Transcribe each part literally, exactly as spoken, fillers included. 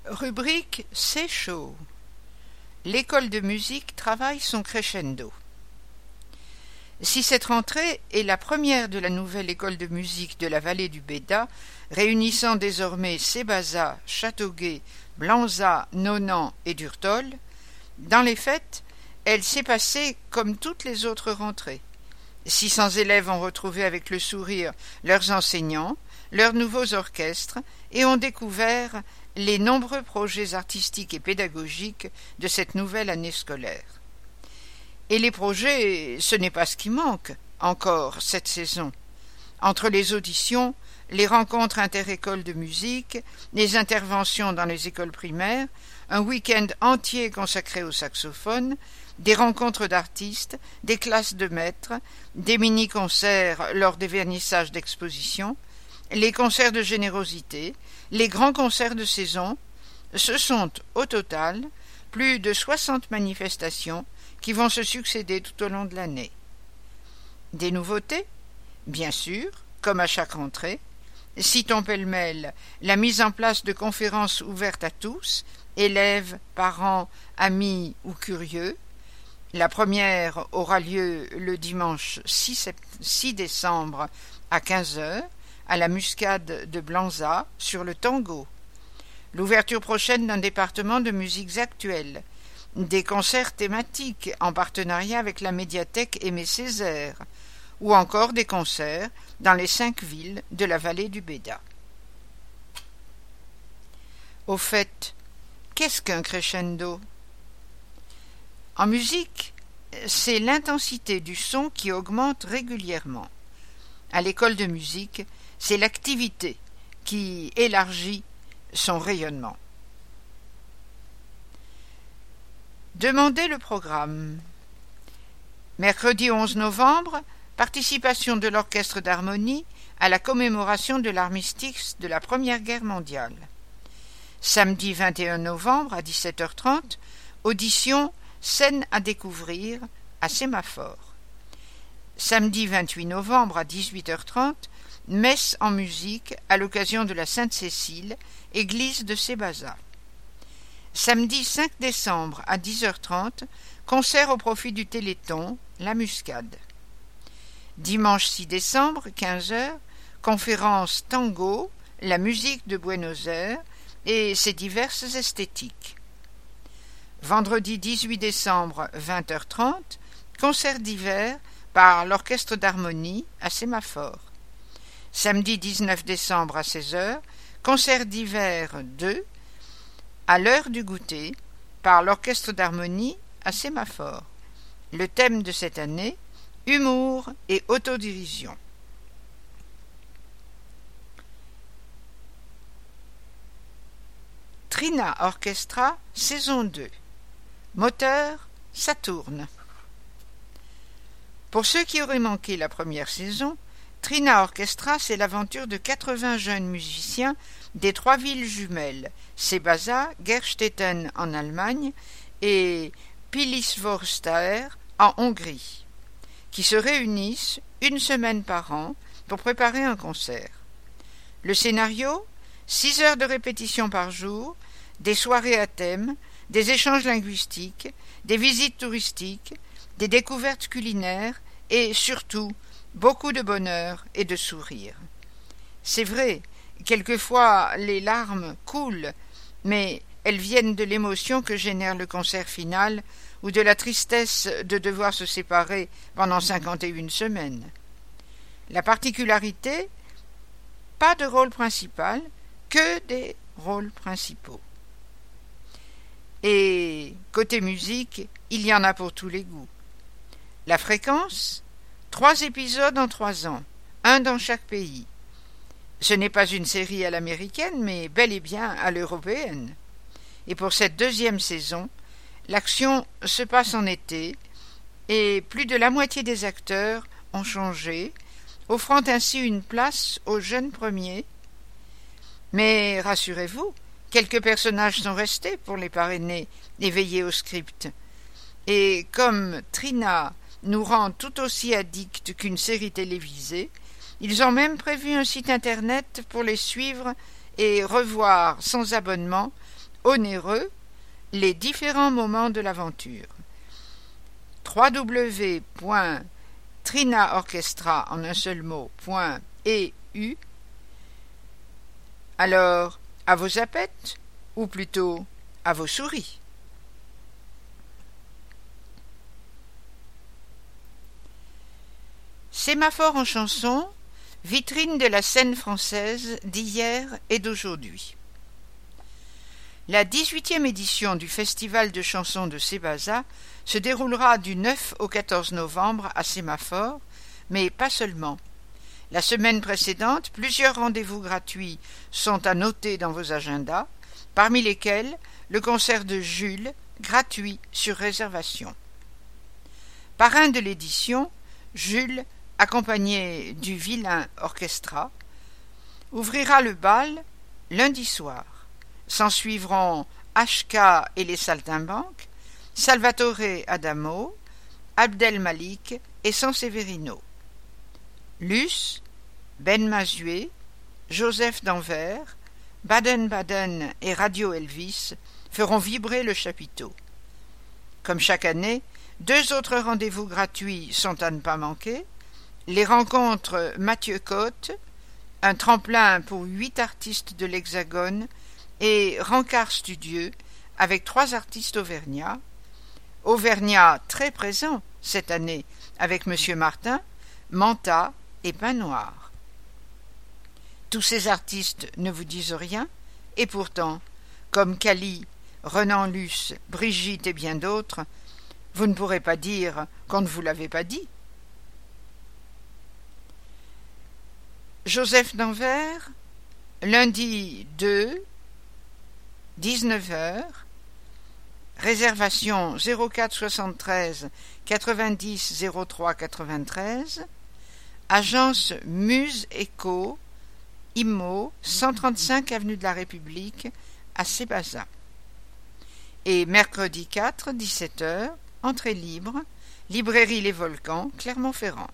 Rubrique C'est chaud. L'école de musique travaille son crescendo. Si cette rentrée est la première de la nouvelle école de musique de la vallée du Béda, réunissant désormais Sébaza, Châteauguay, Blanza, Nonant et Durtol, dans les faits, elle s'est passée comme toutes les autres rentrées. six cents élèves ont retrouvé avec le sourire leurs enseignants, leurs nouveaux orchestres et ont découvert les nombreux projets artistiques et pédagogiques de cette nouvelle année scolaire. Et les projets, ce n'est pas ce qui manque, encore, cette saison. Entre les auditions, les rencontres inter-écoles de musique, les interventions dans les écoles primaires, un week-end entier consacré au saxophone, des rencontres d'artistes, des classes de maîtres, des mini-concerts lors des vernissages d'expositions, les concerts de générosité, les grands concerts de saison, ce sont, au total, plus de soixante manifestations qui vont se succéder tout au long de l'année. Des nouveautés ? Bien sûr, comme à chaque rentrée. Citons pêle-mêle la mise en place de conférences ouvertes à tous, élèves, parents, amis ou curieux. La première aura lieu le dimanche six décembre à quinze heures à la Muscade de Blanza sur le tango. L'ouverture prochaine d'un département de musiques actuelles. Des concerts thématiques en partenariat avec la médiathèque Aimé Césaire, ou encore des concerts dans les cinq villes de la vallée du Béda. Au fait, qu'est-ce qu'un crescendo ? En musique, c'est l'intensité du son qui augmente régulièrement. À l'école de musique, c'est l'activité qui élargit son rayonnement. Demandez le programme. Mercredi onze novembre, participation de l'Orchestre d'harmonie à la commémoration de l'armistice de la Première Guerre mondiale. Samedi vingt et un novembre à dix-sept heures trente, audition Scène à découvrir à Sémaphore. Samedi vingt-huit novembre à dix-huit heures trente, messe en musique à l'occasion de la Sainte-Cécile, église de Sébaza. Samedi cinq décembre à dix heures trente, concert au profit du Téléthon, la Muscade. Dimanche six décembre, quinze heures, conférence tango, la musique de Buenos Aires et ses diverses esthétiques. Vendredi dix-huit décembre, vingt heures trente, concert d'hiver par l'Orchestre d'harmonie à Sémaphore. Samedi dix-neuf décembre à seize heures, concert d'hiver deux à l'heure du goûter par l'Orchestre d'harmonie à Sémaphore. Le thème de cette année, humour et autodérision. Trina Orchestra, saison deux. Moteur, Saturne. Pour ceux qui auraient manqué la première saison, Trina Orchestra, c'est l'aventure de quatre-vingts jeunes musiciens des trois villes jumelles, Sébaza, Gerstetten en Allemagne et Pilisvörster en Hongrie, qui se réunissent une semaine par an pour préparer un concert. Le scénario ? Six heures de répétition par jour, des soirées à thème, des échanges linguistiques, des visites touristiques, des découvertes culinaires et, surtout, beaucoup de bonheur et de sourires. C'est vrai, quelquefois les larmes coulent, mais elles viennent de l'émotion que génère le concert final ou de la tristesse de devoir se séparer pendant cinquante et une semaines. La particularité, pas de rôle principal, que des rôles principaux. Et côté musique, il y en a pour tous les goûts. La fréquence ? Trois épisodes en trois ans, un dans chaque pays. Ce n'est pas une série à l'américaine, mais bel et bien à l'européenne. Et pour cette deuxième saison, l'action se passe en été, et plus de la moitié des acteurs ont changé, offrant ainsi une place aux jeunes premiers. Mais rassurez-vous, quelques personnages sont restés pour les parrainer et veiller au script. Et comme Trina nous rend tout aussi addicts qu'une série télévisée, ils ont même prévu un site internet pour les suivre et revoir sans abonnement onéreux les différents moments de l'aventure. w w w point trina orchestra en un seul mot point e u. Alors, à vos zapettes, ou plutôt à vos souris. Sémaphore en chanson, vitrine de la scène française d'hier et d'aujourd'hui. La dix-huitième édition du Festival de chansons de Sébaza se déroulera du neuf au quatorze novembre à Sémaphore, mais pas seulement. La semaine précédente, plusieurs rendez-vous gratuits sont à noter dans vos agendas, parmi lesquels le concert de Jules, gratuit sur réservation. Parrain de l'édition, Jules, accompagné du Vilain Orchestra, ouvrira le bal lundi soir. S'en suivront H K et les Saltimbanques, Salvatore Adamo, Abdel Malik et Sanseverino. Luce, Ben Mazué, Joseph d'Anvers, Baden-Baden et Radio Elvis feront vibrer le chapiteau. Comme chaque année, deux autres rendez-vous gratuits sont à ne pas manquer. Les rencontres Mathieu Côte, un tremplin pour huit artistes de l'Hexagone, et Rancard Studieux, avec trois artistes auvergnats. Auvergnat très présent cette année avec Monsieur Martin, Manta et Pain Noir. Tous ces artistes ne vous disent rien, et pourtant, comme Cali, Renan Luce, Brigitte et bien d'autres, vous ne pourrez pas dire qu'on ne vous l'avait pas dit. Joseph d'Anvers, lundi deux, dix-neuf heures, réservation zéro quatre soixante-treize quatre-vingt-dix zéro trois quatre-vingt-treize, agence Muse Eco, Immo, cent trente-cinq avenue de la République, à Sébaza. Et mercredi quatre, dix-sept heures, entrée libre, librairie Les Volcans, Clermont-Ferrand.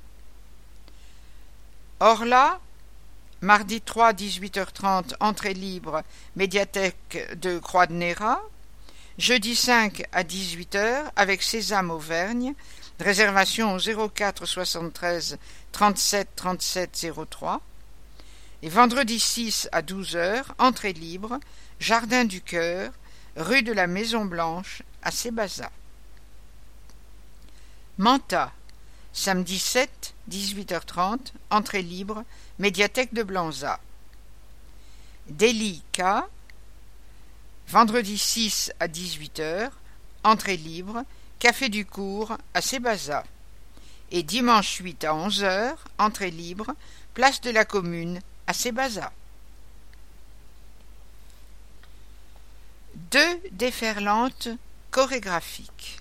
Orla, mardi trois, dix-huit heures trente, entrée libre, médiathèque de Croix-de-Néra. Jeudi cinq à dix-huit heures, avec Sésame Auvergne, réservation au zéro quatre soixante-treize trente-sept trente-sept zéro trois. Et vendredi six à douze heures, entrée libre, Jardin du Cœur, rue de la Maison Blanche, à Sébaza. Manta, samedi sept, dix-huit heures trente, entrée libre, médiathèque de Blanza. Delhi K, vendredi six à dix-huit heures, entrée libre, café du Cours à Sébaza. Et dimanche huit à onze heures, entrée libre, place de la Commune à Sébaza. Deux déferlantes chorégraphiques.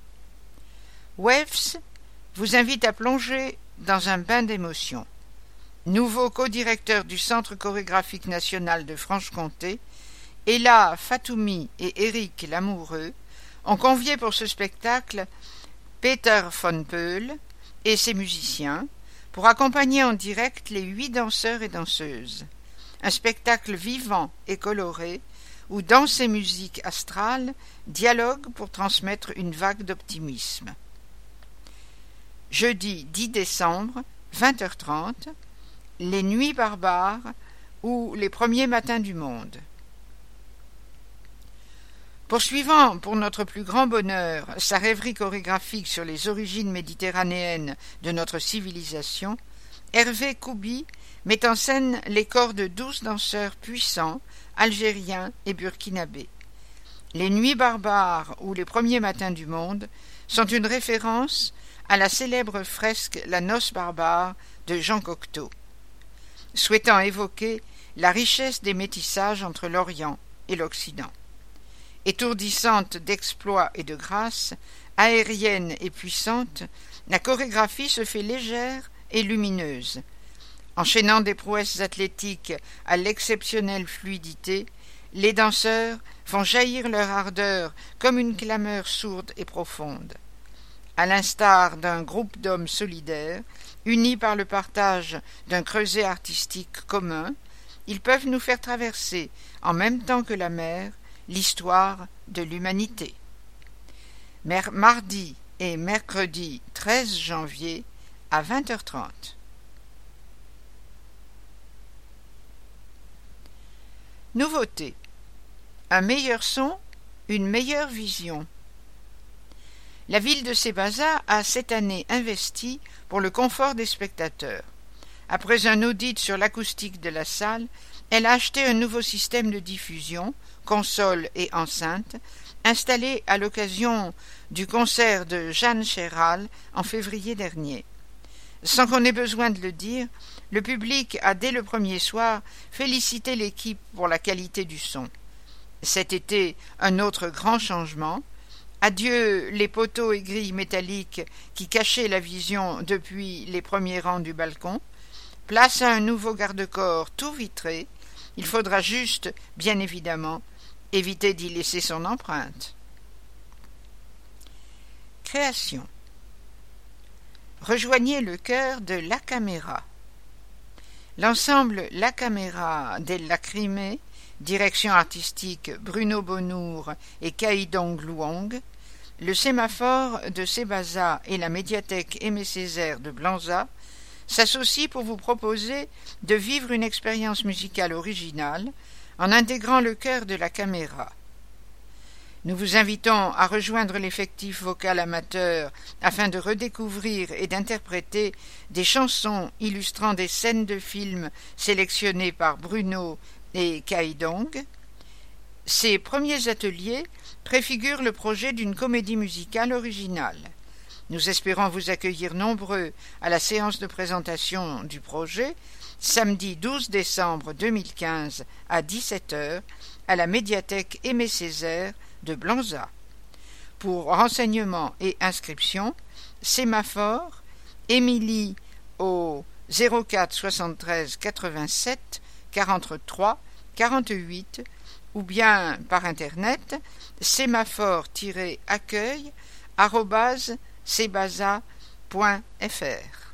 Waves vous invite à plonger dans un bain d'émotions. Nouveau co-directeur du Centre chorégraphique national de Franche-Comté, Ella Fatoumi et Éric Lamoureux ont convié pour ce spectacle Peter von Peul et ses musiciens pour accompagner en direct les huit danseurs et danseuses. Un spectacle vivant et coloré où danse et musique astrale dialoguent pour transmettre une vague d'optimisme. Jeudi dix décembre, vingt heures trente, Les Nuits barbares ou Les premiers matins du monde. Poursuivant pour notre plus grand bonheur sa rêverie chorégraphique sur les origines méditerranéennes de notre civilisation, Hervé Koubi met en scène les corps de douze danseurs puissants, algériens et burkinabés. Les Nuits barbares ou Les premiers matins du monde sont une référence à la célèbre fresque La Noce barbare de Jean Cocteau, souhaitant évoquer la richesse des métissages entre l'Orient et l'Occident. Étourdissante d'exploits et de grâce, aérienne et puissante, la chorégraphie se fait légère et lumineuse. Enchaînant des prouesses athlétiques à l'exceptionnelle fluidité, les danseurs font jaillir leur ardeur comme une clameur sourde et profonde. À l'instar d'un groupe d'hommes solidaires, unis par le partage d'un creuset artistique commun, ils peuvent nous faire traverser, en même temps que la mer, l'histoire de l'humanité. Mardi et mercredi treize janvier à vingt heures trente. Nouveauté. Un meilleur son, une meilleure vision. La ville de Sébaza a cette année investi pour le confort des spectateurs. Après un audit sur l'acoustique de la salle, elle a acheté un nouveau système de diffusion, console et enceinte, installé à l'occasion du concert de Jeanne Chéral en février dernier. Sans qu'on ait besoin de le dire, le public a dès le premier soir félicité l'équipe pour la qualité du son. Cet été, un autre grand changement. Adieu les poteaux et grilles métalliques qui cachaient la vision depuis les premiers rangs du balcon. Place à un nouveau garde-corps tout vitré. Il faudra juste, bien évidemment, éviter d'y laisser son empreinte. Création. Rejoignez le chœur de La Caméra. L'ensemble La Caméra del Lacrimé, direction artistique Bruno Bonnour et Kaïdong Luong, le sémaphore de Sébaza et la médiathèque Aimé Césaire de Blanza s'associent pour vous proposer de vivre une expérience musicale originale en intégrant le chœur de La Caméra. Nous vous invitons à rejoindre l'effectif vocal amateur afin de redécouvrir et d'interpréter des chansons illustrant des scènes de films sélectionnées par Bruno et Kaïdong. Ces premiers ateliers préfigurent le projet d'une comédie musicale originale. Nous espérons vous accueillir nombreux à la séance de présentation du projet, samedi douze décembre deux mille quinze à dix-sept heures, à la médiathèque Aimé Césaire de Blanza. Pour renseignements et inscriptions, sémaphore, Émilie au zéro quatre soixante-treize quatre-vingt-sept quarante-trois quarante-huit ou bien par internet sémaphore-accueil arobase sebaza point fr.